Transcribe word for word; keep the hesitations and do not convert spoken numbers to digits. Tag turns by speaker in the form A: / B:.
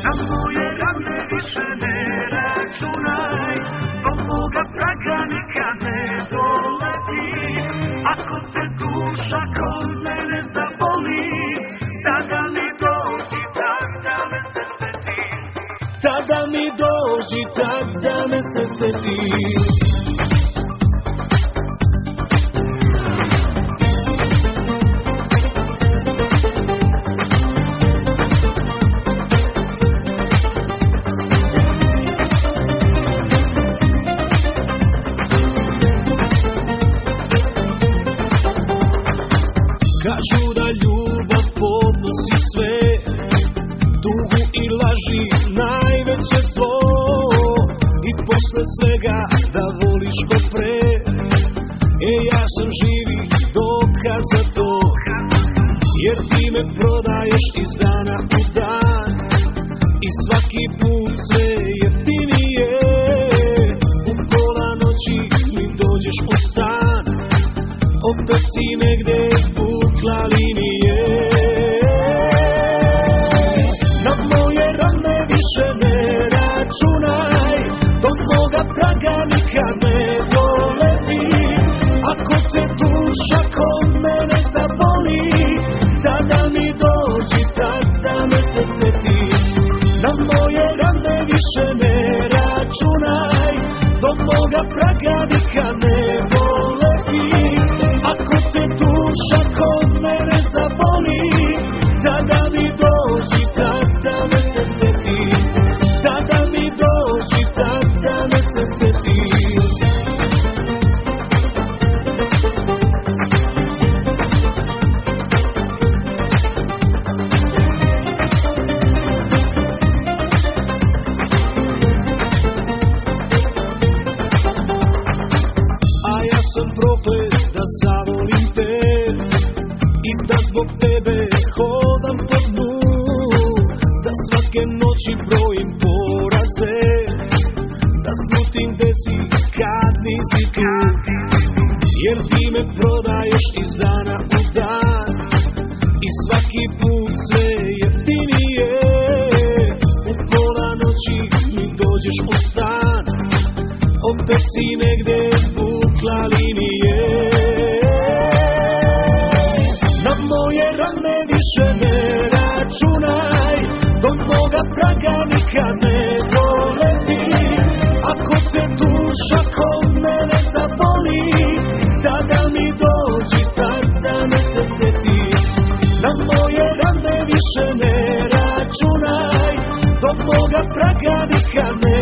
A: Na moje rane više ne računaj, do moga praga nikad ne doleti. Ako te duša kod mene zaboli, tada mi dođi, tada me se seti. Tada mi dođi, tada me se seti. Kažu da ljubav podnosi sve, tugu i laži najveće zlo, i posle svega da voliš ko pre. E ja sam živi dokaz za to, jer ti me prodaješ iz dana u dan, i svaki put sve jeftinije. U pola noći mi dođeš u stan, opet si negde vukla linije. Na moje rane više ne računaj, do moga praga nikad ne doleti. Ako te duša kod mene zaboli, tada mi dođi, tada me se seti. Na moje rane više ne računaj, do moga praga nikad ne doleti. Ako te duša kod mene zaboli, tada mi dođi, tada me se seti. Tada mi dođi, tada me se seti. A ja sam proklet da zavolim te i da zbog tebe hodam po dnu, da svake noći brojim poraze, da slutim gde si kad nisi tu. Jer ti me prodaješ iz dana u dan, i svaki put sve jeftinije. U pola noći mi dođeš u stan, opet si negde vukla linije. Na moje rane više ne računaj, do moga praga nikad ne doleti. Ako te duša kod mene zaboli, tada mi dođi, tada me se seti. Na moje rane više ne računaj, do moga praga nikad ne